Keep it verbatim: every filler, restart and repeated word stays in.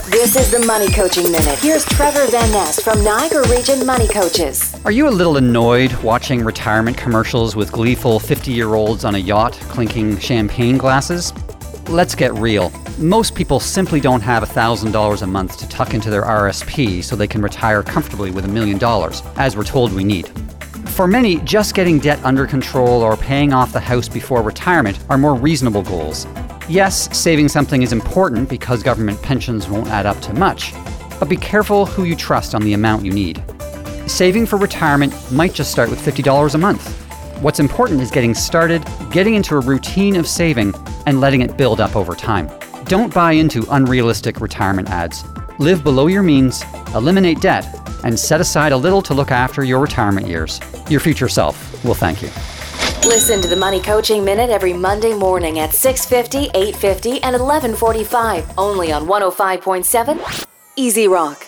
This is the Money Coaching Minute. Here's Trevor Van Ness from Niagara Region Money Coaches. Are you a little annoyed watching retirement commercials with gleeful fifty-year-olds on a yacht clinking champagne glasses? Let's get real. Most people simply don't have one thousand dollars a month to tuck into their R S P so they can retire comfortably with a million dollars, as we're told we need. For many, just getting debt under control or paying off the house before retirement are more reasonable goals. Yes, saving something is important because government pensions won't add up to much, but be careful who you trust on the amount you need. Saving for retirement might just start with fifty dollars a month. What's important is getting started, getting into a routine of saving, and letting it build up over time. Don't buy into unrealistic retirement ads. Live below your means, eliminate debt, and set aside a little to look after your retirement years. Your future self will thank you. Listen to the Money Coaching Minute every Monday morning at six fifty, eight fifty, and eleven forty-five, only on one oh five point seven Easy Rock.